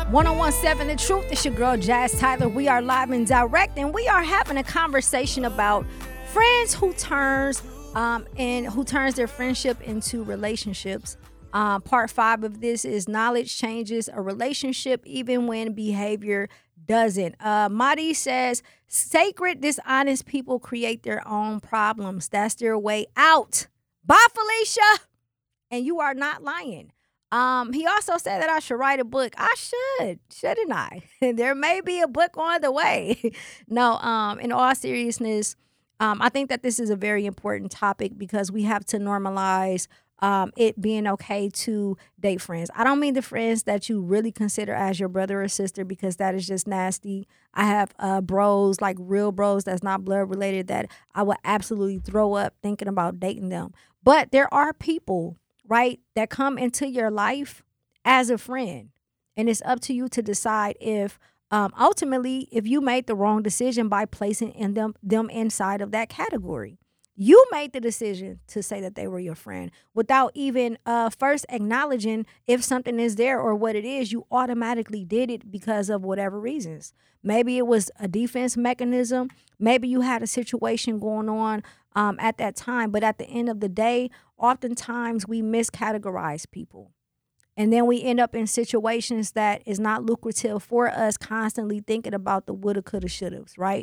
1017 The Truth. It's your girl, Jazz Tyler. We are live and direct, and we are having a conversation about friends who turns their friendship into relationships. Part 5 of this is knowledge changes a relationship even when behavior doesn't. Madi says, sacred, dishonest people create their own problems. That's their way out. Bye, Felicia. And you are not lying. He also said that I should write a book. I shouldn't I? There may be a book on the way. No, in all seriousness, I think that this is a very important topic because we have to normalize it being okay to date friends. I don't mean the friends that you really consider as your brother or sister because that is just nasty. I have bros, like real bros that's not blood related, that I would absolutely throw up thinking about dating them. But there are people, right, that come into your life as a friend. And it's up to you to decide if ultimately if you made the wrong decision by placing them inside of that category. You made the decision to say that they were your friend without even first acknowledging if something is there or what it is. You automatically did it because of whatever reasons. Maybe it was a defense mechanism. Maybe you had a situation going on at that time. But at the end of the day, oftentimes we miscategorize people. And then we end up in situations that is not lucrative for us, constantly thinking about the woulda, coulda, shouldas, right?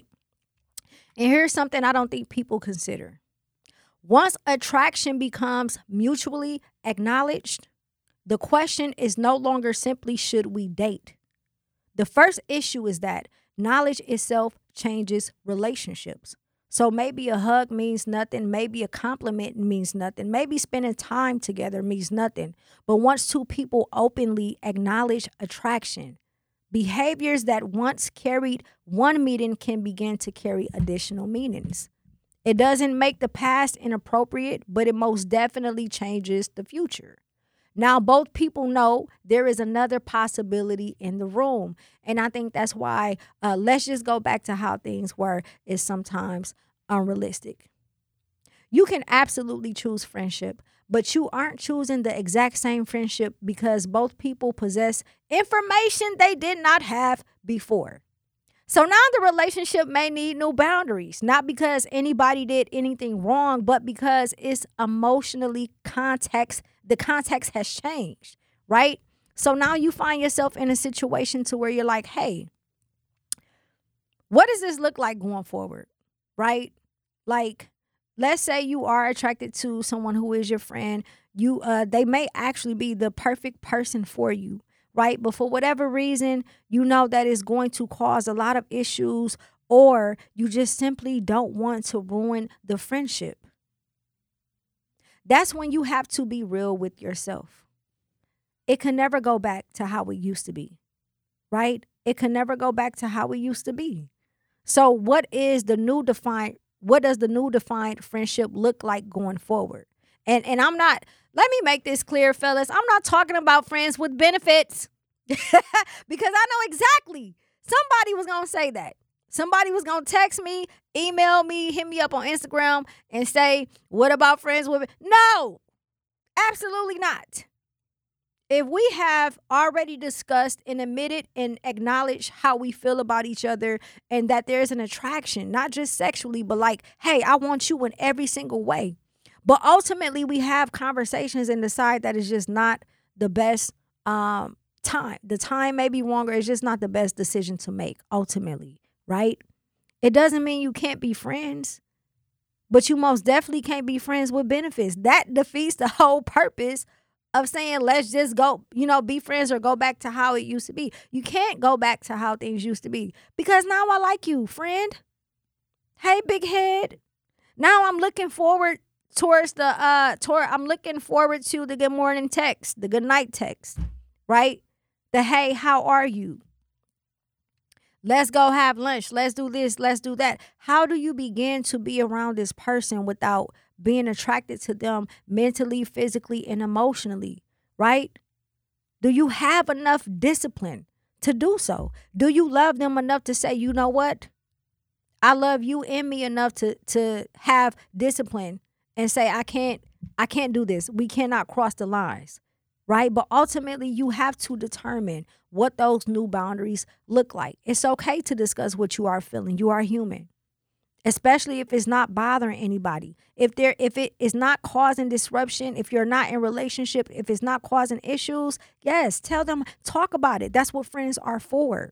And here's something I don't think people consider. Once attraction becomes mutually acknowledged, the question is no longer simply should we date. The first issue is that knowledge itself changes relationships. So maybe a hug means nothing. Maybe a compliment means nothing. Maybe spending time together means nothing. But once two people openly acknowledge attraction, behaviors that once carried one meaning can begin to carry additional meanings. It doesn't make the past inappropriate, but it most definitely changes the future. Now, both people know there is another possibility in the room. And I think that's why let's just go back to how things were is sometimes unrealistic. You can absolutely choose friendship, but you aren't choosing the exact same friendship because both people possess information they did not have before. So now the relationship may need new boundaries, not because anybody did anything wrong, but because it's emotionally the context has changed, right? So now you find yourself in a situation to where you're like, hey, what does this look like going forward, right? Like, let's say you are attracted to someone who is your friend. They may actually be the perfect person for you, right? But for whatever reason, you know that it's going to cause a lot of issues, or you just simply don't want to ruin the friendship. That's when you have to be real with yourself. It can never go back to how it used to be, right? It can never go back to how it used to be. So what does the new defined friendship look like going forward? And let me make this clear, fellas. I'm not talking about friends with benefits because I know exactly somebody was going to say that. Somebody was going to text me, email me, hit me up on Instagram and say, what about friends with? No, absolutely not. If we have already discussed and admitted and acknowledged how we feel about each other and that there's an attraction, not just sexually, but like, hey, I want you in every single way. But ultimately, we have conversations and decide that it's just not the best time. The time may be longer. It's just not the best decision to make, ultimately, right? It doesn't mean you can't be friends, but you most definitely can't be friends with benefits. That defeats the whole purpose of saying, let's just go, be friends or go back to how it used to be. You can't go back to how things used to be because now I like you, friend. Hey, big head. Now I'm looking forward I'm looking forward to the good morning text, the good night text, right? The, hey, how are you? Let's go have lunch. Let's do this. Let's do that. How do you begin to be around this person without being attracted to them mentally, physically, and emotionally, right? Do you have enough discipline to do so? Do you love them enough to say, you know what? I love you and me enough to have discipline and say, I can't do this. We cannot cross the lines. right? But ultimately, you have to determine what those new boundaries look like. It's okay to discuss what you are feeling. You are human, especially if it's not bothering anybody. If it is not causing disruption, if you're not in relationship, if it's not causing issues, yes, tell them, talk about it. That's what friends are for.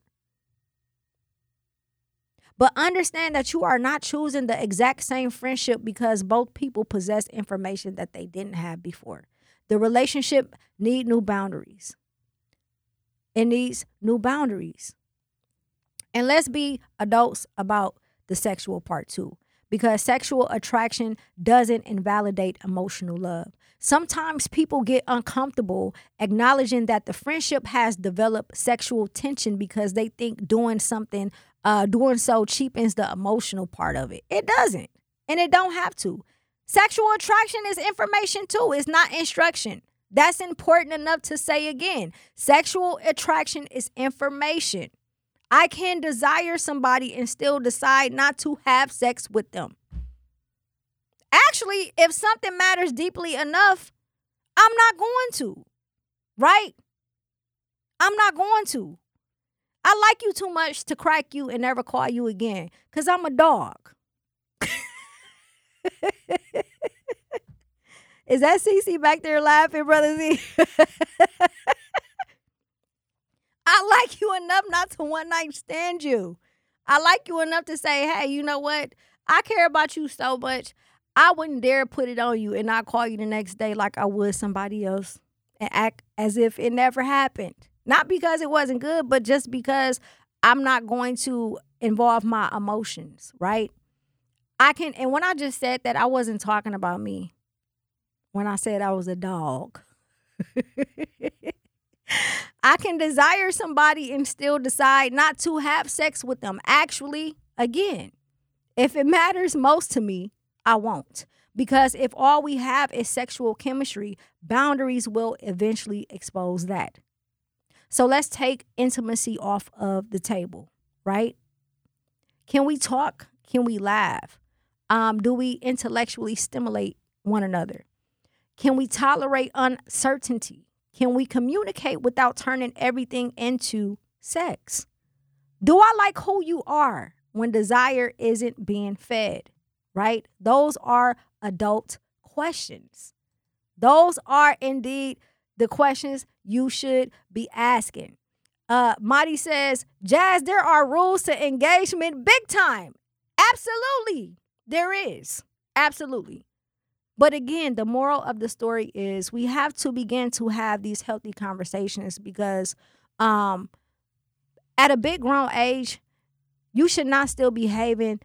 But understand that you are not choosing the exact same friendship because both people possess information that they didn't have before. The relationship need new boundaries. It needs new boundaries. And let's be adults about the sexual part too, because sexual attraction doesn't invalidate emotional love. Sometimes people get uncomfortable acknowledging that the friendship has developed sexual tension because they think doing so cheapens the emotional part of it. It doesn't, and it don't have to. Sexual attraction is information too. It's not instruction. That's important enough to say again. Sexual attraction is information. I can desire somebody and still decide not to have sex with them. Actually, if something matters deeply enough, I'm not going to, right? I'm not going to. I like you too much to crack you and never call you again because I'm a dog. Is that Cece back there laughing, Brother Z? I like you enough not to one night stand you. I like you enough to say, hey, you know what? I care about you so much. I wouldn't dare put it on you and not call you the next day like I would somebody else and act as if it never happened. Not because it wasn't good, but just because I'm not going to involve my emotions, right? And when I just said that, I wasn't talking about me. When I said I was a dog. I can desire somebody and still decide not to have sex with them. Actually, again, if it matters most to me, I won't. Because if all we have is sexual chemistry, boundaries will eventually expose that. So let's take intimacy off of the table, right? Can we talk? Can we laugh? Do we intellectually stimulate one another? Can we tolerate uncertainty? Can we communicate without turning everything into sex? Do I like who you are when desire isn't being fed, right? Those are adult questions. Those are indeed the questions you should be asking. Marty says, Jazz, there are rules to engagement big time. Absolutely, there is. Absolutely. But again, the moral of the story is we have to begin to have these healthy conversations because at a big grown age, you should not still be behaving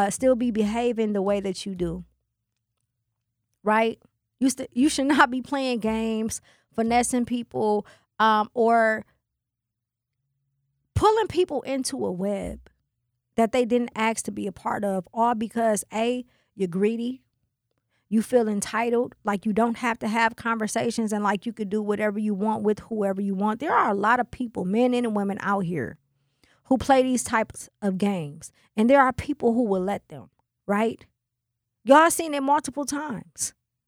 the way that you do. Right? You should not be playing games, finessing people, or pulling people into a web that they didn't ask to be a part of, all because A, you're greedy. You feel entitled, like you don't have to have conversations and like you could do whatever you want with whoever you want. There are a lot of people, men and women out here, who play these types of games. And there are people who will let them, right? Y'all seen it multiple times.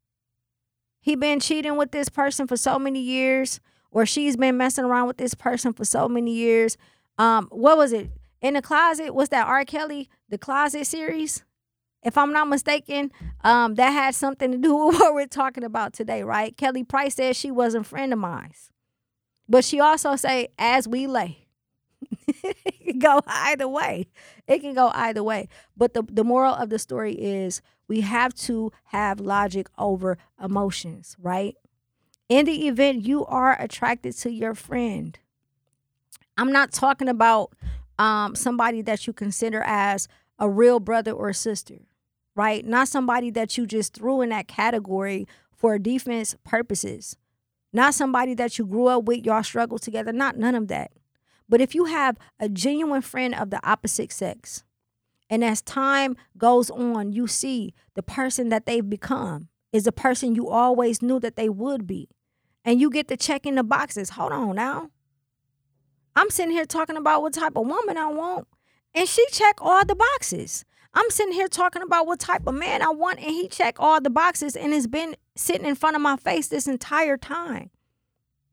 He been cheating with this person for so many years, or she's been messing around with this person for so many years. What was it? In the Closet? What's that R. Kelly, the Closet series? If I'm not mistaken, that had something to do with what we're talking about today, right? Kelly Price said she wasn't a friend of mine. But she also say, as we lay. It can go either way. It can go either way. But the moral of the story is we have to have logic over emotions, right? In the event you are attracted to your friend, I'm not talking about somebody that you consider as a real brother or sister, right? Not somebody that you just threw in that category for defense purposes. Not somebody that you grew up with, y'all struggled together, none of that. But if you have a genuine friend of the opposite sex, and as time goes on, you see the person that they've become is the person you always knew that they would be. And you get to check in the boxes. Hold on now. I'm sitting here talking about what type of woman I want, and she check all the boxes. I'm sitting here talking about what type of man I want, and he check all the boxes, and it's been sitting in front of my face this entire time.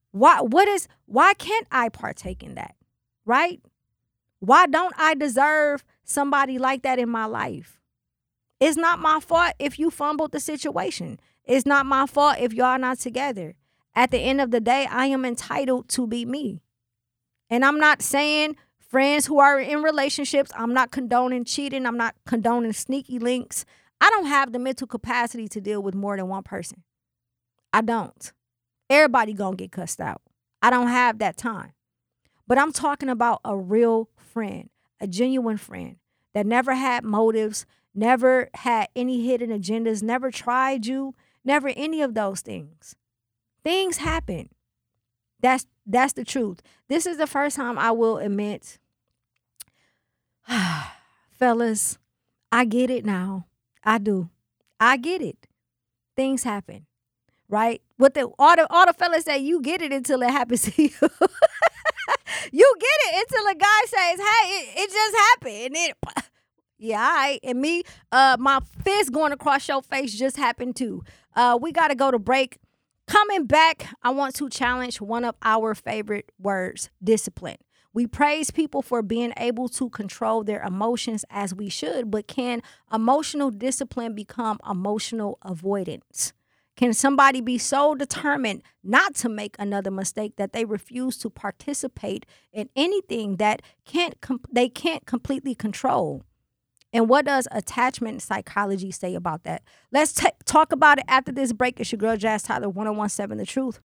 Why can't I partake in that? Right? Why don't I deserve somebody like that in my life? It's not my fault if you fumbled the situation. It's not my fault if y'all not together. At the end of the day, I am entitled to be me. And I'm not saying friends who are in relationships, I'm not condoning cheating. I'm not condoning sneaky links. I don't have the mental capacity to deal with more than one person. I don't. Everybody gonna get cussed out. I don't have that time. But I'm talking about a real friend, a genuine friend that never had motives, never had any hidden agendas, never tried you, never any of those things. Things happen. That's the truth. This is the first time I will admit, fellas, I get it now. I do. I get it. Things happen, right? All the fellas say you get it until it happens to you. You get it until a guy says, "Hey, it just happened." And then, yeah, all right. And me, my fist going across your face just happened too. We got to go to break. Coming back, I want to challenge one of our favorite words, discipline. We praise people for being able to control their emotions as we should, but can emotional discipline become emotional avoidance? Can somebody be so determined not to make another mistake that they refuse to participate in anything that they can't completely control? And what does attachment psychology say about that? Let's talk about it after this break. It's your girl, Jazz Tyler, 1017 The Truth.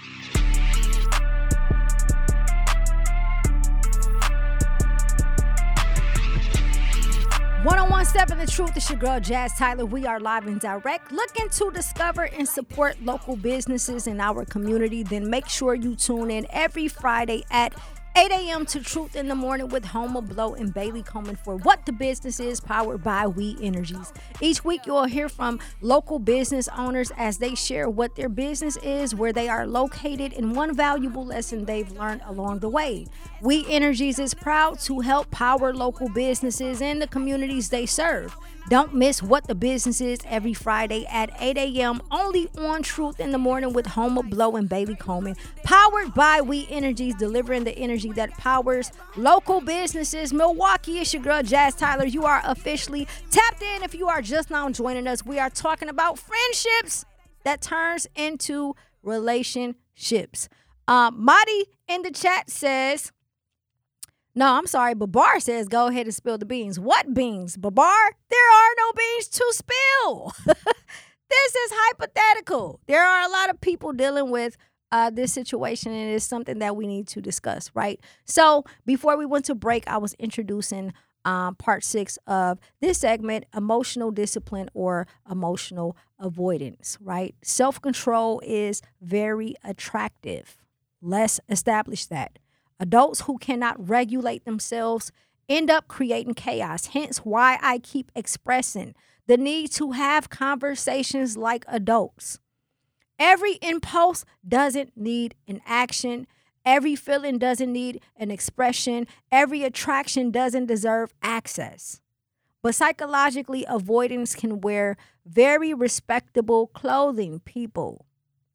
The Truth. Is your girl, Jazz Tyler. We are live and direct, looking to discover and support local businesses in our community. Then make sure you tune in every Friday at 8 a.m. to Truth in the Morning with Homa Blow and Bailey Coleman for What the Business Is, powered by We Energies. Each week, you'll hear from local business owners as they share what their business is, where they are located, and one valuable lesson they've learned along the way. We Energies is proud to help power local businesses in the communities they serve. Don't miss What the Business Is every Friday at 8 a.m. only on Truth in the Morning with Homa Blow and Bailey Coleman. Powered by We Energies, delivering the energy that powers local businesses. Milwaukee, it's your girl, Jazz Tyler. You are officially tapped in. If you are just now joining us, we are talking about friendships that turns into relationships. Madi in the chat says, no, I'm sorry. Babar says, go ahead and spill the beans. What beans, Babar? There are no beans to spill. This is hypothetical. There are a lot of people dealing with this situation, and it's something that we need to discuss, right? So before we went to break, I was introducing part 6 of this segment, emotional discipline or emotional avoidance, right? Self-control is very attractive. Let's establish that. Adults who cannot regulate themselves end up creating chaos. Hence why I keep expressing the need to have conversations like adults. Every impulse doesn't need an action. Every feeling doesn't need an expression. Every attraction doesn't deserve access. But psychologically, avoidance can wear very respectable clothing, people.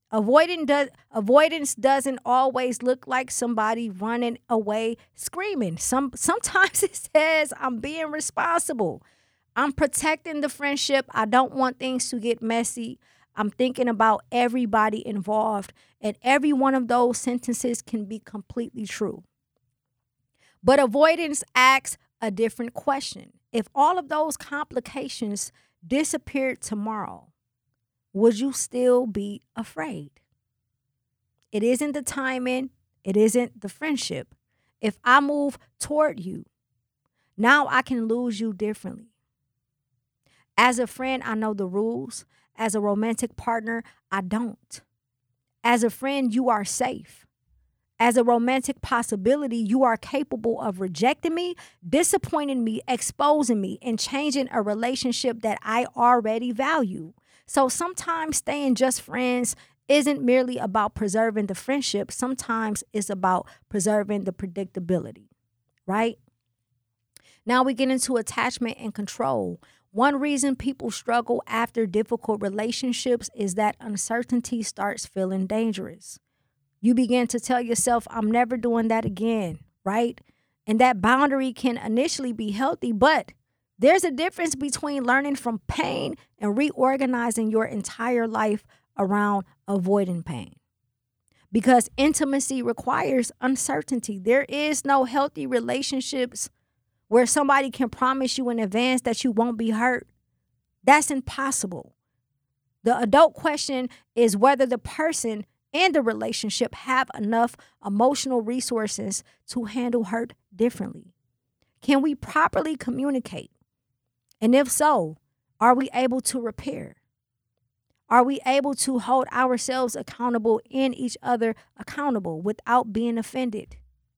Avoidance doesn't always look like somebody running away screaming. Sometimes it says, I'm being responsible. I'm protecting the friendship. I don't want things to get messy. I'm thinking about everybody involved. And every one of those sentences can be completely true. But avoidance asks a different question. If all of those complications disappeared tomorrow, would you still be afraid? It isn't the timing. It isn't the friendship. If I move toward you, now I can lose you differently. As a friend, I know the rules. As a romantic partner, I don't. As a friend, you are safe. As a romantic possibility, you are capable of rejecting me, disappointing me, exposing me, and changing a relationship that I already value. So sometimes staying just friends isn't merely about preserving the friendship. Sometimes it's about preserving the predictability, right? Now we get into attachment and control. One reason people struggle after difficult relationships is that uncertainty starts feeling dangerous. You begin to tell yourself, I'm never doing that again, right? And that boundary can initially be healthy, but there's a difference between learning from pain and reorganizing your entire life around avoiding pain. Because intimacy requires uncertainty. There is no healthy relationships where somebody can promise you in advance that you won't be hurt. That's impossible. The adult question is whether the person and the relationship have enough emotional resources to handle hurt differently. Can we properly communicate? And if so, are we able to repair? Are we able to hold ourselves accountable and each other accountable without being offended?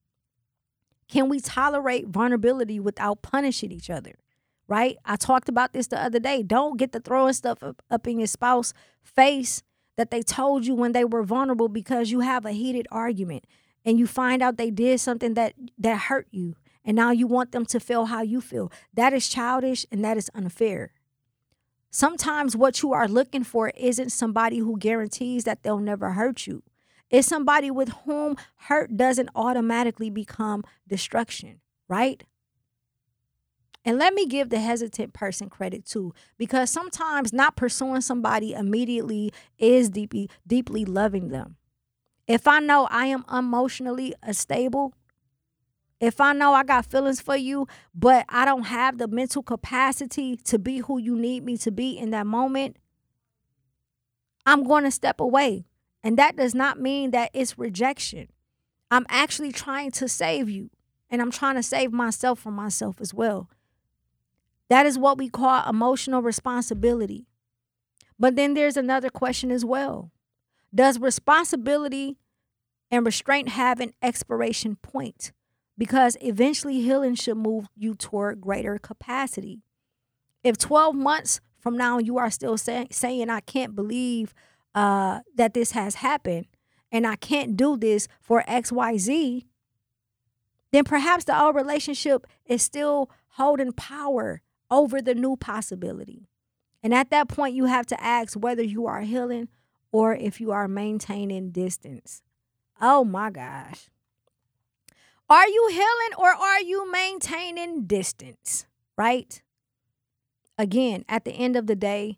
Can we tolerate vulnerability without punishing each other? Right? I talked about this the other day. Don't get to throwing stuff up in your spouse's face that they told you when they were vulnerable because you have a heated argument and you find out they did something that hurt you. And now you want them to feel how you feel. That is childish and that is unfair. Sometimes what you are looking for isn't somebody who guarantees that they'll never hurt you. It's somebody with whom hurt doesn't automatically become destruction, right? And let me give the hesitant person credit too, because sometimes not pursuing somebody immediately is deeply loving them. If I know I am emotionally unstable, if I know I got feelings for you, but I don't have the mental capacity to be who you need me to be in that moment, I'm going to step away. And that does not mean that it's rejection. I'm actually trying to save you, and I'm trying to save myself from myself as well. That is what we call emotional responsibility. But then there's another question as well. Does responsibility and restraint have an expiration point? Because eventually healing should move you toward greater capacity. If 12 months from now you are still saying I can't believe that this has happened and I can't do this for XYZ, then perhaps the old relationship is still holding power over the new possibility. And at that point, you have to ask whether you are healing or if you are maintaining distance. Oh my gosh. Are you healing or are you maintaining distance? Right? Again, at the end of the day,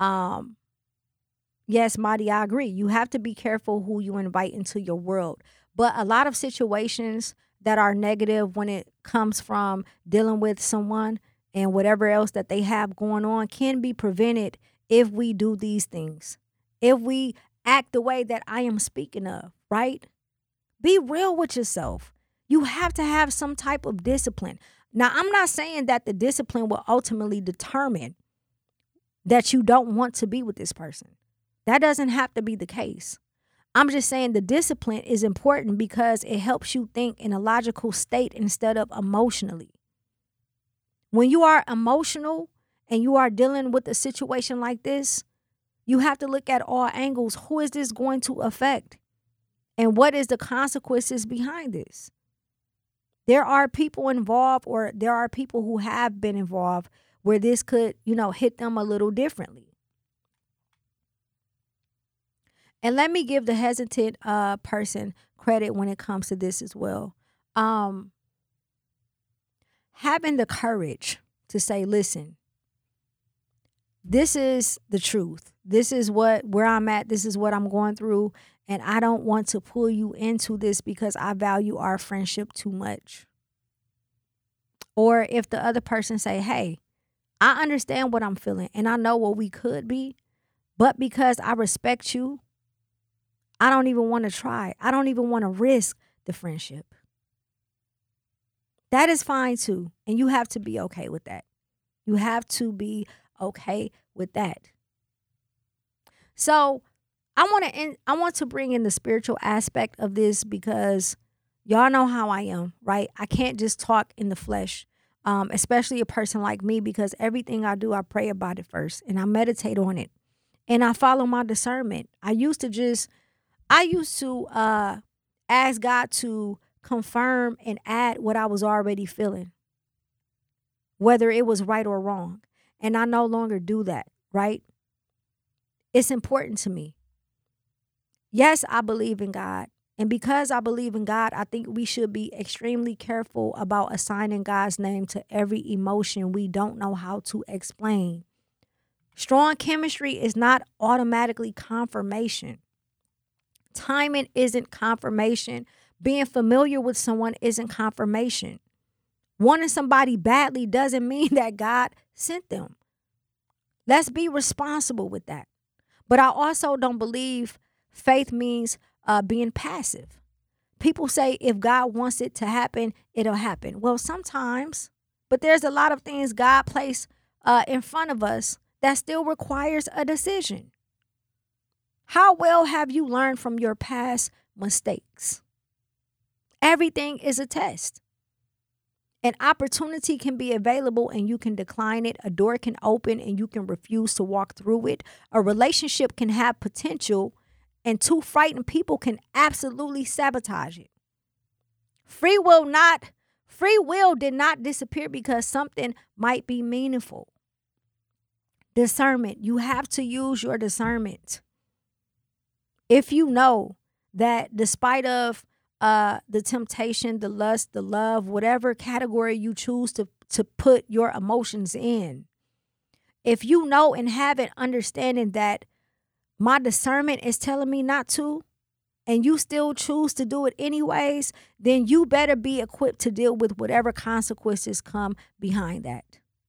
yes, Marty, I agree. You have to be careful who you invite into your world. But a lot of situations that are negative when it comes from dealing with someone and whatever else that they have going on can be prevented if we do these things. If we act the way that I am speaking of, right? Be real with yourself. You have to have some type of discipline. Now, I'm not saying that the discipline will ultimately determine that you don't want to be with this person. That doesn't have to be the case. I'm just saying the discipline is important because it helps you think in a logical state instead of emotionally. When you are emotional and you are dealing with a situation like this, you have to look at all angles. Who is this going to affect? And what is the consequences behind this? There are people involved, or there are people who have been involved where this could, hit them a little differently. And let me give the hesitant person credit when it comes to this as well. Having the courage to say, listen, this is the truth. This is where I'm at. This is what I'm going through. And I don't want to pull you into this because I value our friendship too much. Or if the other person say, hey, I understand what I'm feeling and I know what we could be, but because I respect you, I don't even want to try. I don't even want to risk the friendship. That is fine too. And you have to be okay with that. You have to be okay with that. So I want to bring in the spiritual aspect of this because y'all know how I am, right? I can't just talk in the flesh, especially a person like me, because everything I do, I pray about it first and I meditate on it and I follow my discernment. I used to ask God to confirm and add what I was already feeling, whether it was right or wrong. And I no longer do that, right? It's important to me. Yes, I believe in God. And because I believe in God, I think we should be extremely careful about assigning God's name to every emotion we don't know how to explain. Strong chemistry is not automatically confirmation. Timing isn't confirmation. Being familiar with someone isn't confirmation. Wanting somebody badly doesn't mean that God sent them. Let's be responsible with that. But I also don't believe faith means being passive. People say if God wants it to happen, it'll happen. Well, sometimes, but there's a lot of things God placed in front of us that still requires a decision. How well have you learned from your past mistakes? Everything is a test. An opportunity can be available and you can decline it. A door can open and you can refuse to walk through it. A relationship can have potential and two frightened people can absolutely sabotage it. Free will did not disappear because something might be meaningful. Discernment. You have to use your discernment. If you know that despite of the temptation, the lust, the love, whatever category you choose to put your emotions in, if you know and have an understanding that my discernment is telling me not to, and you still choose to do it anyways, then you better be equipped to deal with whatever consequences come behind that.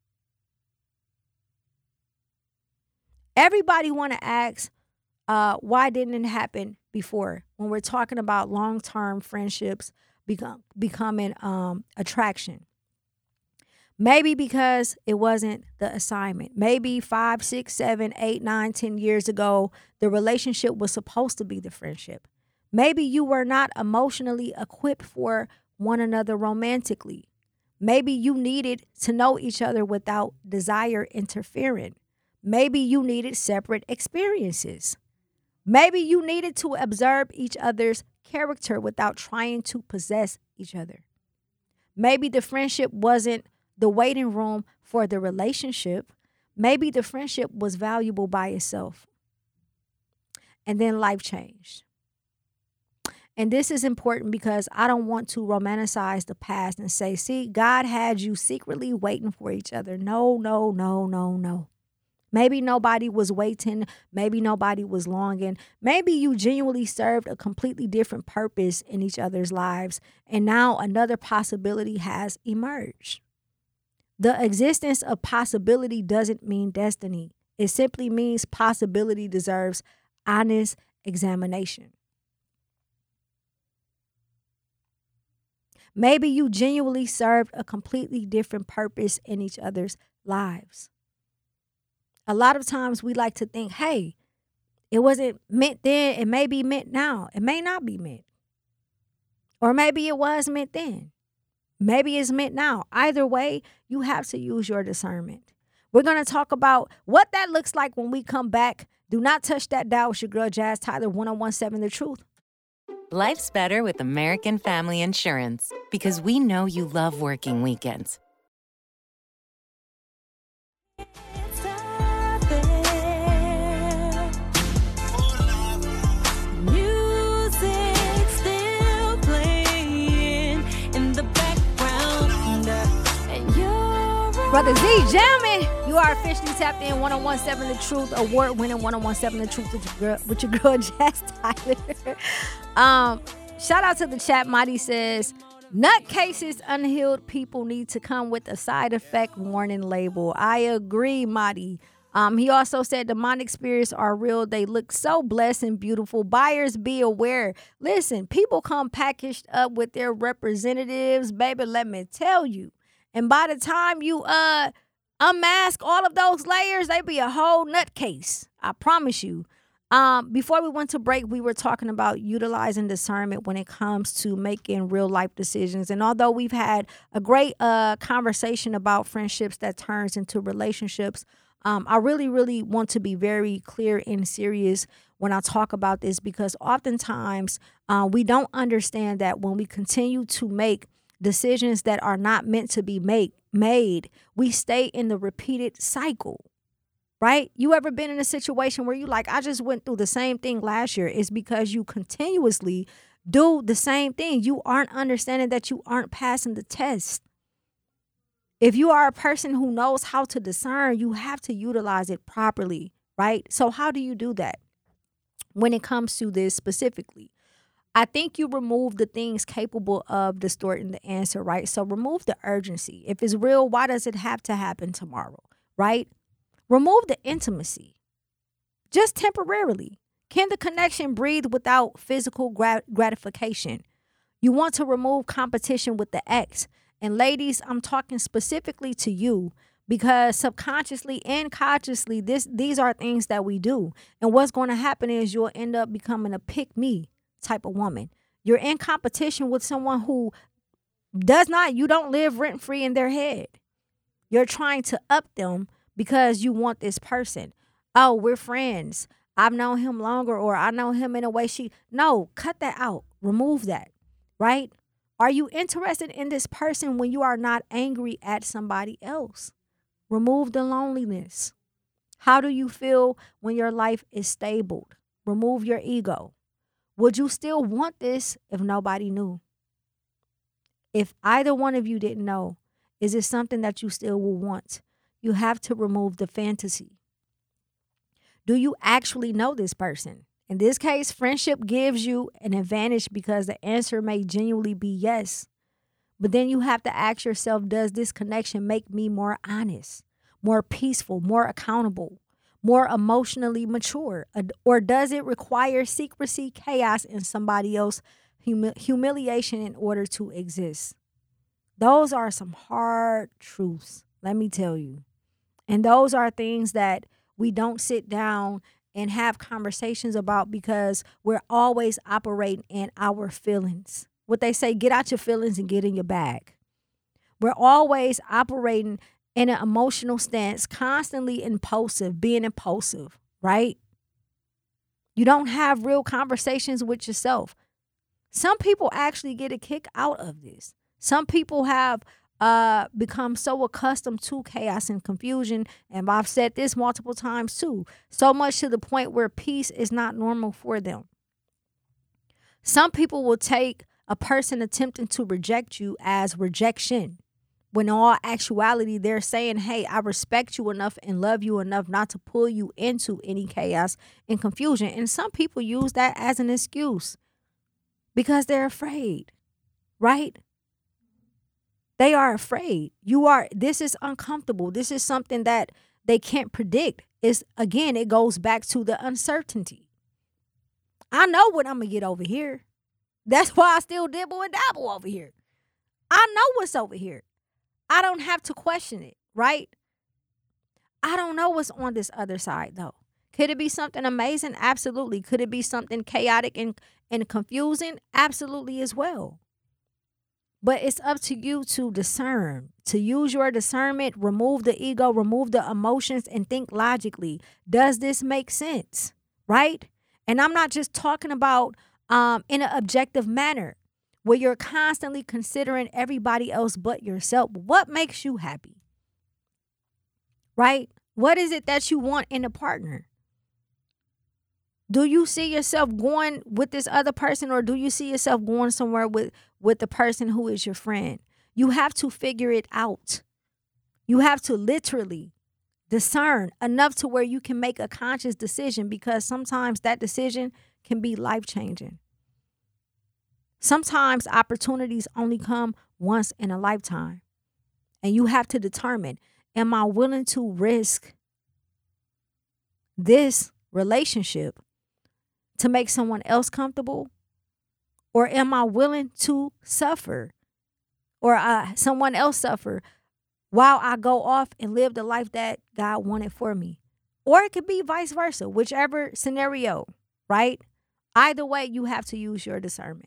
Everybody want to ask, why didn't it happen before? When we're talking about long-term friendships becoming attraction. Maybe because it wasn't the assignment. Maybe 5, 6, 7, 8, 9, 10 years ago, the relationship was supposed to be the friendship. Maybe you were not emotionally equipped for one another romantically. Maybe you needed to know each other without desire interfering. Maybe you needed separate experiences. Maybe you needed to observe each other's character without trying to possess each other. Maybe the friendship wasn't the waiting room for the relationship. Maybe the friendship was valuable by itself. And then life changed. And this is important because I don't want to romanticize the past and say, see, God had you secretly waiting for each other. No, no, no, no, no. Maybe nobody was waiting. Maybe nobody was longing. Maybe you genuinely served a completely different purpose in each other's lives. And now another possibility has emerged. The existence of possibility doesn't mean destiny. It simply means possibility deserves honest examination. Maybe you genuinely served a completely different purpose in each other's lives. A lot of times we like to think, hey, it wasn't meant then, it may be meant now. It may not be meant. Or maybe it was meant then. Maybe it's meant now. Either way, you have to use your discernment. We're going to talk about what that looks like when we come back. Do not touch that dial with your girl, Jazz Tyler, 1017 The Truth. Life's better with American Family Insurance because we know you love working weekends. Brother Z jamming. You are officially tapped in 1017 The Truth, award-winning 1017 The Truth with your girl Jazz Tyler. Shout out to the chat. Marty says, nutcases, unhealed people need to come with a side effect warning label. I agree, Marty. He also said demonic spirits are real. They look so blessed and beautiful. Buyers, be aware. Listen, people come packaged up with their representatives. Baby, let me tell you. And by the time you unmask all of those layers, they be a whole nutcase. I promise you. Before we went to break, we were talking about utilizing discernment when it comes to making real life decisions. And although we've had a great conversation about friendships that turns into relationships, I really, really want to be very clear and serious when I talk about this, because oftentimes we don't understand that when we continue to make decisions that are not meant to be made, we stay in the repeated cycle, right? You ever been in a situation where you like, I just went through the same thing last year? It's because you continuously do the same thing. You aren't understanding that you aren't passing the test. If you are a person who knows how to discern, you have to utilize it properly, right? So how do you do that when it comes to this specifically? I think you remove the things capable of distorting the answer, right? So remove the urgency. If it's real, why does it have to happen tomorrow, right? Remove the intimacy, just temporarily. Can the connection breathe without physical gratification? You want to remove competition with the ex. And ladies, I'm talking specifically to you because subconsciously and consciously, these are things that we do. And what's going to happen is you'll end up becoming a pick-me type of woman. You're in competition with someone who you don't live rent-free in their head. You're trying to up them because you want this person. Oh, we're friends. I've known him longer, or I know him in a way no, cut that out. Remove that, right? Are you interested in this person when you are not angry at somebody else? Remove the loneliness. How do you feel when your life is stable? Remove your ego. Would you still want this if nobody knew? If either one of you didn't know, is it something that you still will want? You have to remove the fantasy. Do you actually know this person? In this case, friendship gives you an advantage because the answer may genuinely be yes. But then you have to ask yourself, does this connection make me more honest, more peaceful, more accountable, more emotionally mature? Or does it require secrecy, chaos, and somebody else humiliation in order to exist? Those are some hard truths, let me tell you. And those are things that we don't sit down and have conversations about because we're always operating in our feelings. What they say, get out your feelings and get in your bag. We're always operating in an emotional stance, constantly being impulsive, right? You don't have real conversations with yourself. Some people actually get a kick out of this. Some people have become so accustomed to chaos and confusion, and I've said this multiple times too, so much to the point where peace is not normal for them. Some people will take a person attempting to reject you as rejection, when in all actuality they're saying, hey, I respect you enough and love you enough not to pull you into any chaos and confusion. And some people use that as an excuse because they're afraid, right? They are afraid. This is uncomfortable. This is something that they can't predict. It goes back to the uncertainty. I know what I'm going to get over here. That's why I still dibble and dabble over here. I know what's over here. I don't have to question it, right? I don't know what's on this other side, though. Could it be something amazing? Absolutely. Could it be something chaotic and confusing? Absolutely as well. But it's up to you to discern, to use your discernment, remove the ego, remove the emotions, and think logically. Does this make sense? Right? And I'm not just talking about in an objective manner where you're constantly considering everybody else but yourself. What makes you happy? Right? What is it that you want in a partner? Do you see yourself going with this other person, or do you see yourself going somewhere with the person who is your friend? You have to figure it out. You have to literally discern enough to where you can make a conscious decision, because sometimes that decision can be life-changing. Sometimes opportunities only come once in a lifetime, and you have to determine, am I willing to risk this relationship to make someone else comfortable? Or am I willing to suffer, or someone else suffer, while I go off and live the life that God wanted for me? Or it could be vice versa, whichever scenario, right? Either way, you have to use your discernment.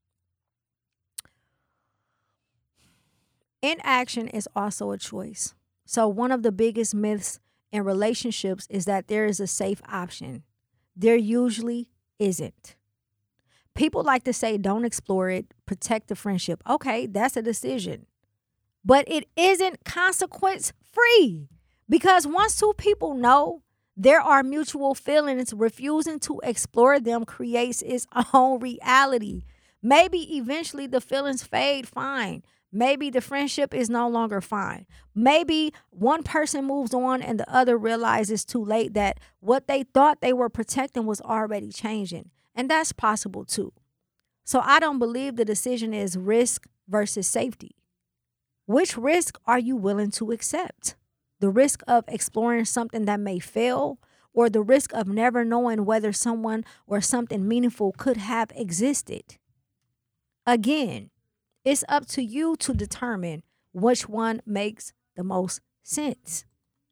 Inaction is also a choice. So one of the biggest myths in relationships is that there is a safe option. There usually isn't. People like to say, don't explore it, protect the friendship. Okay, that's a decision. But it isn't consequence free, because once two people know there are mutual feelings, refusing to explore them creates its own reality. Maybe eventually the feelings fade, fine. Maybe the friendship is no longer fine. Maybe one person moves on and the other realizes too late that what they thought they were protecting was already changing. And that's possible too. So I don't believe the decision is risk versus safety. Which risk are you willing to accept? The risk of exploring something that may fail, or the risk of never knowing whether someone or something meaningful could have existed? Again, it's up to you to determine which one makes the most sense.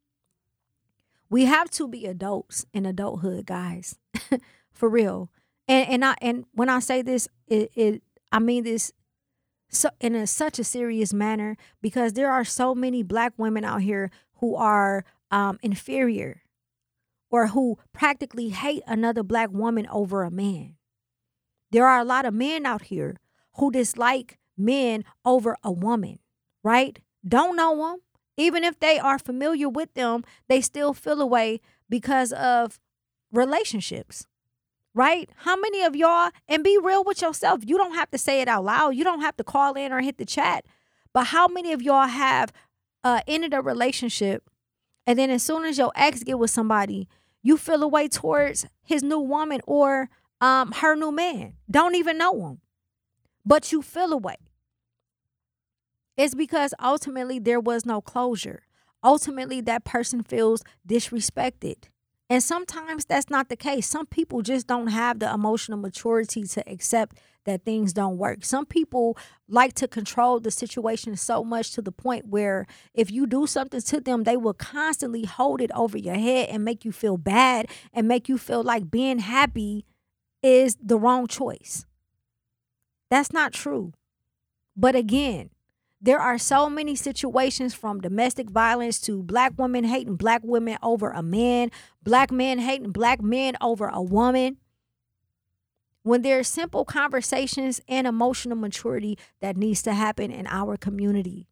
We have to be adults in adulthood, guys. For real. And when I say this, I mean this so in such a serious manner, because there are so many Black women out here who are inferior, or who practically hate another Black woman over a man. There are a lot of men out here who dislike men over a woman, right? Don't know them. Even if they are familiar with them, they still feel away because of relationships, right? How many of y'all, and be real with yourself, you don't have to say it out loud. You don't have to call in or hit the chat. But how many of y'all have ended a relationship, and then as soon as your ex get with somebody, you feel away towards his new woman or her new man? Don't even know him, but you feel away. It's because ultimately there was no closure. Ultimately, that person feels disrespected. And sometimes that's not the case. Some people just don't have the emotional maturity to accept that things don't work. Some people like to control the situation so much to the point where if you do something to them, they will constantly hold it over your head and make you feel bad and make you feel like being happy is the wrong choice. That's not true. But again, there are so many situations, from domestic violence to Black women hating Black women over a man, Black men hating Black men over a woman. When there's simple conversations and emotional maturity that needs to happen in our community.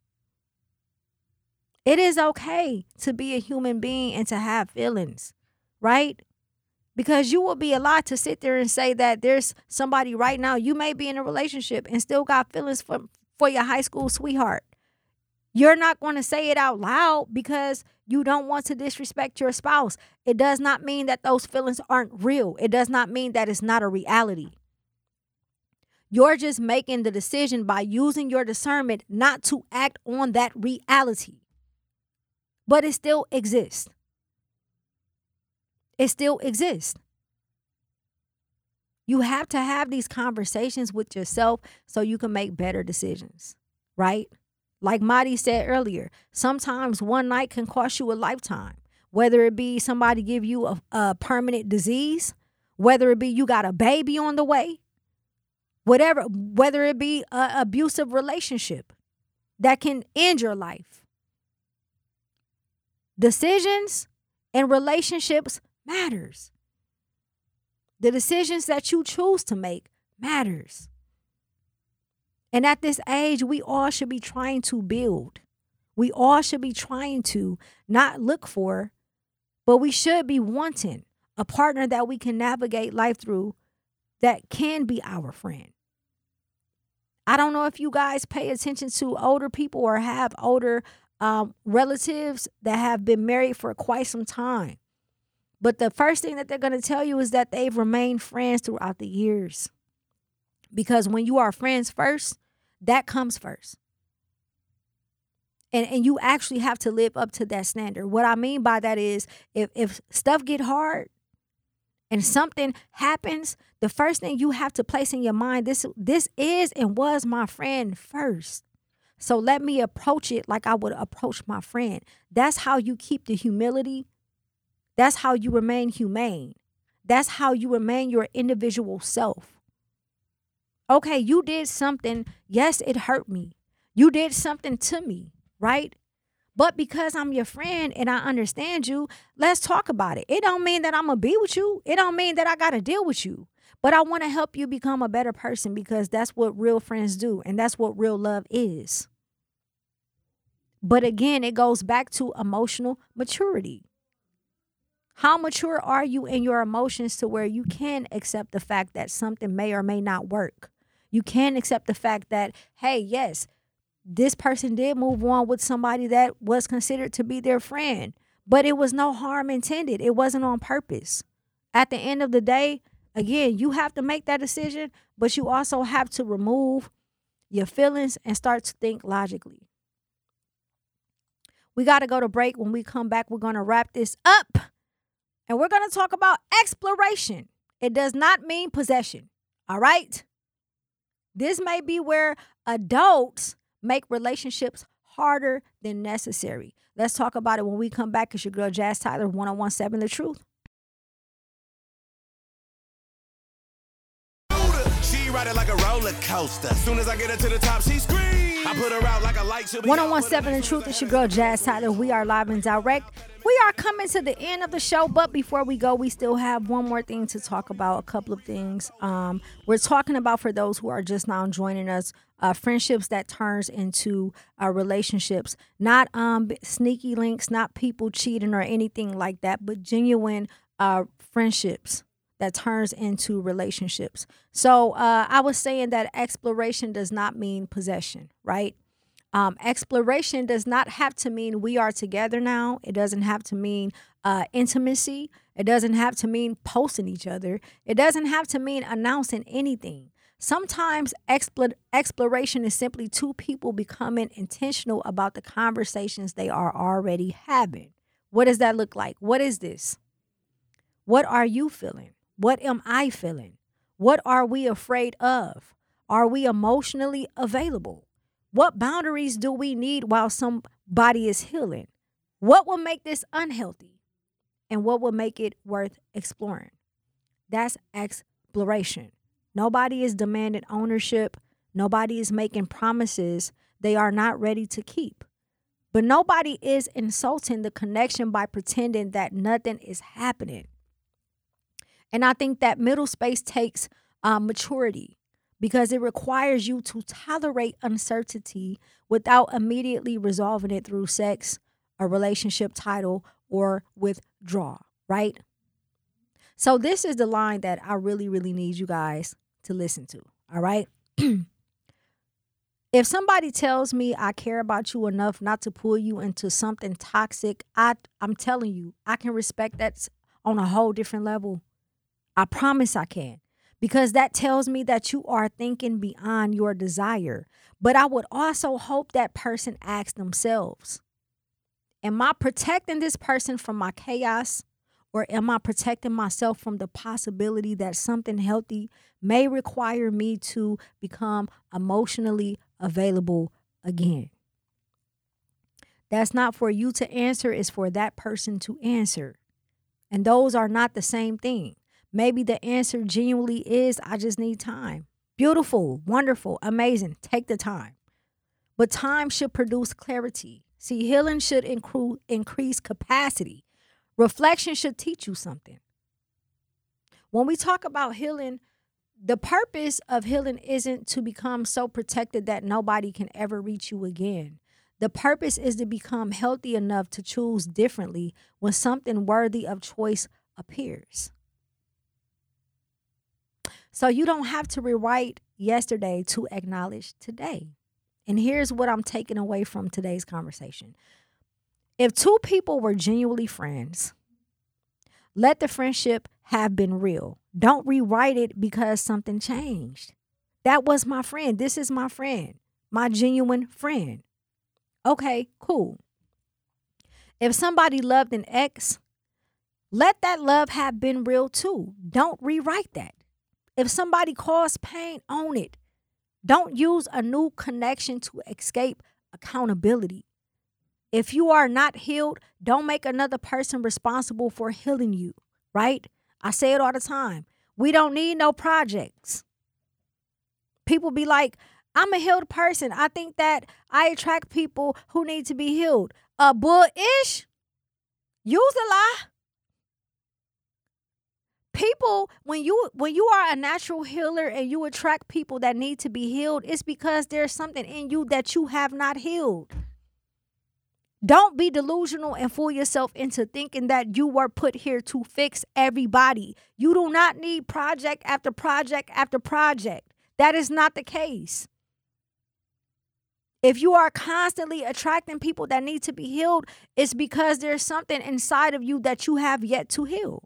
It is okay to be a human being and to have feelings, right? Because you will be a lot to sit there and say that there's somebody right now, you may be in a relationship and still got feelings for your high school sweetheart. You're not going to say it out loud because you don't want to disrespect your spouse. It does not mean that those feelings aren't real. It does not mean that it's not a reality. You're just making the decision by using your discernment not to act on that reality. But it still exists. It still exists. You have to have these conversations with yourself so you can make better decisions, right? Like Madi said earlier, sometimes one night can cost you a lifetime. Whether it be somebody give you a permanent disease, whether it be you got a baby on the way, whether it be an abusive relationship that can end your life. Decisions and relationships matters. The decisions that you choose to make matters. And at this age, we all should be trying to build. We all should be trying to not look for, but we should be wanting a partner that we can navigate life through that can be our friend. I don't know if you guys pay attention to older people or have older relatives that have been married for quite some time. But the first thing that they're going to tell you is that they've remained friends throughout the years. Because when you are friends first, that comes first. And you actually have to live up to that standard. What I mean by that is if stuff get hard and something happens, the first thing you have to place in your mind, this is and was my friend first. So let me approach it like I would approach my friend. That's how you keep the humility. That's how you remain humane. That's how you remain your individual self. Okay, you did something. Yes, it hurt me. You did something to me, right? But because I'm your friend and I understand you, let's talk about it. It don't mean that I'm going to be with you. It don't mean that I got to deal with you. But I want to help you become a better person because that's what real friends do. And that's what real love is. But again, it goes back to emotional maturity. How mature are you in your emotions to where you can accept the fact that something may or may not work? You can accept the fact that, hey, yes, this person did move on with somebody that was considered to be their friend, but it was no harm intended. It wasn't on purpose. At the end of the day, again, you have to make that decision, but you also have to remove your feelings and start to think logically. We got to go to break. When we come back, we're going to wrap this up, and we're going to talk about exploration. It does not mean possession, all right? This may be where adults make relationships harder than necessary. Let's talk about it when we come back. It's your girl, Jazz Tyler, 1017 The Truth. She ride it like a roller coaster. Soon as I get her to the top, she screams. I put her out like a light. 1017 The Truth. It's your girl, Jazz Tyler. We are live and direct. We are coming to the end of the show, but before we go, we still have one more thing to talk about, a couple of things. We're talking about, for those who are just now joining us, friendships that turns into relationships. Not sneaky links, not people cheating or anything like that, but genuine friendships that turns into relationships. So I was saying that exploration does not mean possession, right? Exploration does not have to mean we are together now. It doesn't have to mean intimacy. It doesn't have to mean posting each other. It doesn't have to mean announcing anything. Sometimes exploration is simply two people becoming intentional about the conversations they are already having. What does that look like? What is this? What are you feeling? What am I feeling? What are we afraid of? Are we emotionally available? What boundaries do we need while somebody is healing? What will make this unhealthy? And what will make it worth exploring? That's exploration. Nobody is demanding ownership. Nobody is making promises they are not ready to keep. But nobody is insulting the connection by pretending that nothing is happening. And I think that middle space takes maturity, because it requires you to tolerate uncertainty without immediately resolving it through sex, a relationship title, or withdrawal, right? So this is the line that I really, really need you guys to listen to, all right? If somebody tells me I care about you enough not to pull you into something toxic, I'm telling you, I can respect that on a whole different level. I promise I can. Because that tells me that you are thinking beyond your desire. But I would also hope that person asks themselves, am I protecting this person from my chaos? Or am I protecting myself from the possibility that something healthy may require me to become emotionally available again? That's not for you to answer. It's for that person to answer. And those are not the same thing. Maybe the answer genuinely is, I just need time. Beautiful, wonderful, amazing. Take the time. But time should produce clarity. See, healing should increase capacity. Reflection should teach you something. When we talk about healing, the purpose of healing isn't to become so protected that nobody can ever reach you again. The purpose is to become healthy enough to choose differently when something worthy of choice appears. So you don't have to rewrite yesterday to acknowledge today. And here's what I'm taking away from today's conversation. If two people were genuinely friends, let the friendship have been real. Don't rewrite it because something changed. That was my friend. This is my friend, my genuine friend. Okay, cool. If somebody loved an ex, let that love have been real too. Don't rewrite that. If somebody caused pain, own it. Don't use a new connection to escape accountability. If you are not healed, don't make another person responsible for healing you, right? I say it all the time. We don't need no projects. People be like, I'm a healed person. I think that I attract people who need to be healed. Bullish. Use a lie. People, when you are a natural healer and you attract people that need to be healed, it's because there's something in you that you have not healed. Don't be delusional and fool yourself into thinking that you were put here to fix everybody. You do not need project after project after project. That is not the case. If you are constantly attracting people that need to be healed, it's because there's something inside of you that you have yet to heal.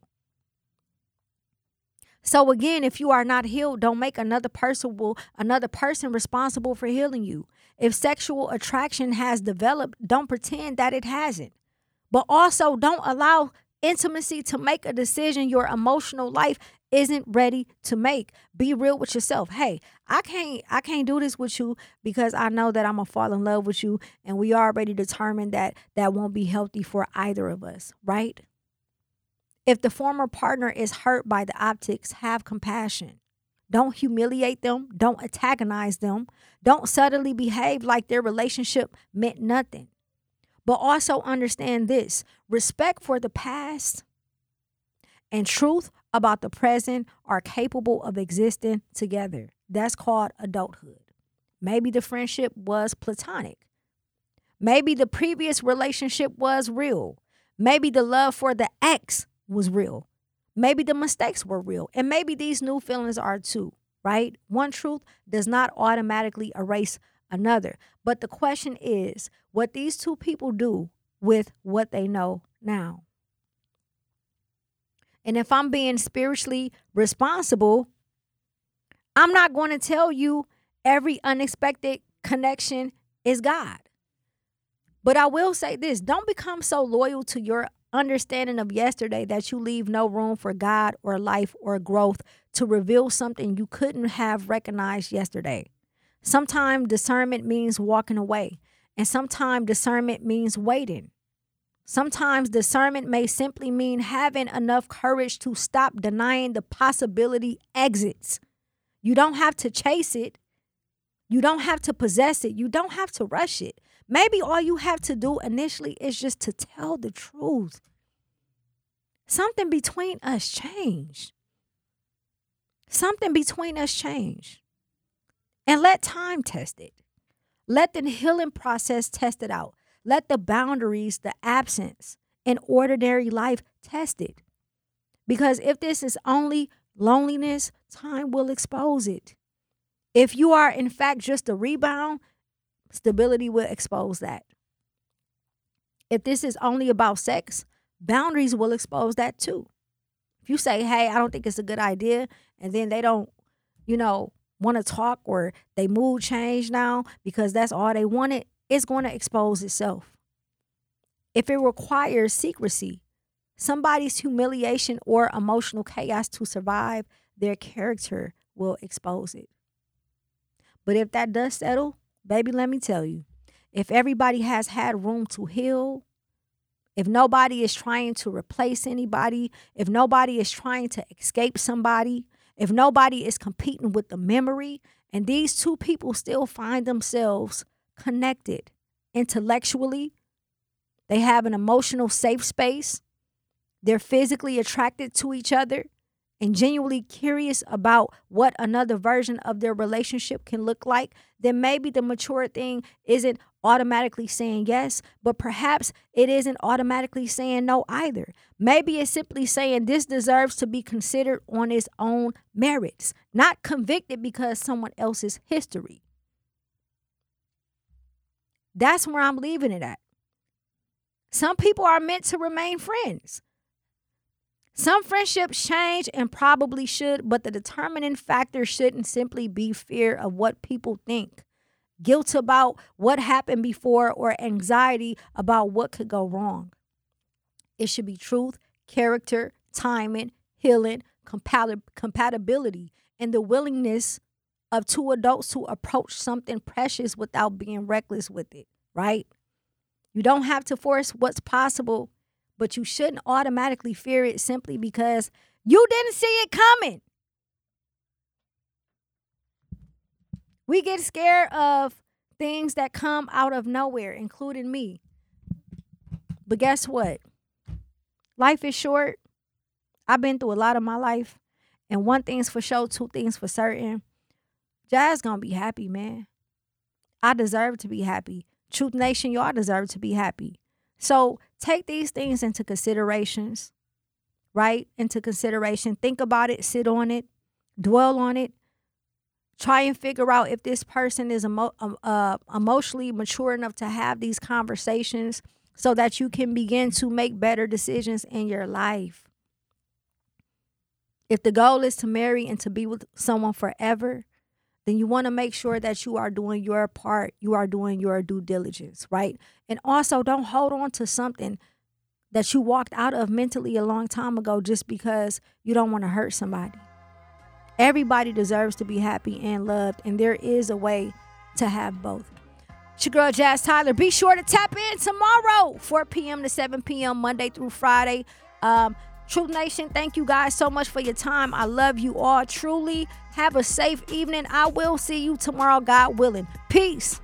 So again, if you are not healed, don't make another person responsible for healing you. If sexual attraction has developed, don't pretend that it hasn't. But also don't allow intimacy to make a decision your emotional life isn't ready to make. Be real with yourself. Hey, I can't do this with you because I know that I'm gonna fall in love with you, and we already determined that that won't be healthy for either of us, right? If the former partner is hurt by the optics, have compassion. Don't humiliate them. Don't antagonize them. Don't subtly behave like their relationship meant nothing. But also understand this: respect for the past and truth about the present are capable of existing together. That's called adulthood. Maybe the friendship was platonic. Maybe the previous relationship was real. Maybe the love for the ex was real. Maybe the mistakes were real. And maybe these new feelings are too, right? One truth does not automatically erase another. But the question is what these two people do with what they know now. And if I'm being spiritually responsible, I'm not going to tell you every unexpected connection is God. But I will say this: don't become so loyal to your understanding of yesterday that you leave no room for God or life or growth to reveal something you couldn't have recognized yesterday. Sometimes discernment means walking away, and sometimes discernment means waiting. Sometimes discernment may simply mean having enough courage to stop denying the possibility exits. You don't have to chase it. You don't have to possess it. You don't have to rush it. Maybe all you have to do initially is just to tell the truth. Something between us changed. Something between us changed. And let time test it. Let the healing process test it out. Let the boundaries, the absence in ordinary life test it. Because if this is only loneliness, time will expose it. If you are in fact just a rebound, stability will expose that. If this is only about sex, boundaries will expose that too. If you say, hey, I don't think it's a good idea, and then they don't, want to talk, or they mood change now because that's all they wanted, it's going to expose itself. If it requires secrecy, somebody's humiliation or emotional chaos to survive, their character will expose it. But if that does settle, baby, let me tell you, if everybody has had room to heal, if nobody is trying to replace anybody, if nobody is trying to escape somebody, if nobody is competing with the memory, and these two people still find themselves connected intellectually, they have an emotional safe space, they're physically attracted to each other, and genuinely curious about what another version of their relationship can look like, then maybe the mature thing isn't automatically saying yes, but perhaps it isn't automatically saying no either. Maybe it's simply saying this deserves to be considered on its own merits, not convicted because someone else's history. That's where I'm leaving it at. Some people are meant to remain friends. Some friendships change and probably should, but the determining factor shouldn't simply be fear of what people think, guilt about what happened before, or anxiety about what could go wrong. It should be truth, character, timing, healing, compatibility, and the willingness of two adults to approach something precious without being reckless with it, right? You don't have to force what's possible, but you shouldn't automatically fear it simply because you didn't see it coming. We get scared of things that come out of nowhere, including me. But guess what? Life is short. I've been through a lot of my life. And one thing's for sure, two things for certain. Jazz gonna be happy, man. I deserve to be happy. Truth Nation, y'all deserve to be happy. So take these things into considerations, right? Into consideration. Think about it, sit on it, dwell on it. Try and figure out if this person is emotionally mature enough to have these conversations so that you can begin to make better decisions in your life. If the goal is to marry and to be with someone forever, then you want to make sure that you are doing your part. You are doing your due diligence, right? And also, don't hold on to something that you walked out of mentally a long time ago just because you don't want to hurt somebody. Everybody deserves to be happy and loved, and there is a way to have both. It's your girl, Jazz Tyler. Be sure to tap in tomorrow, 4 p.m. to 7 p.m., Monday through Friday. Truth Nation, thank you guys so much for your time. I love you all truly. Have a safe evening. I will see you tomorrow, God willing. Peace.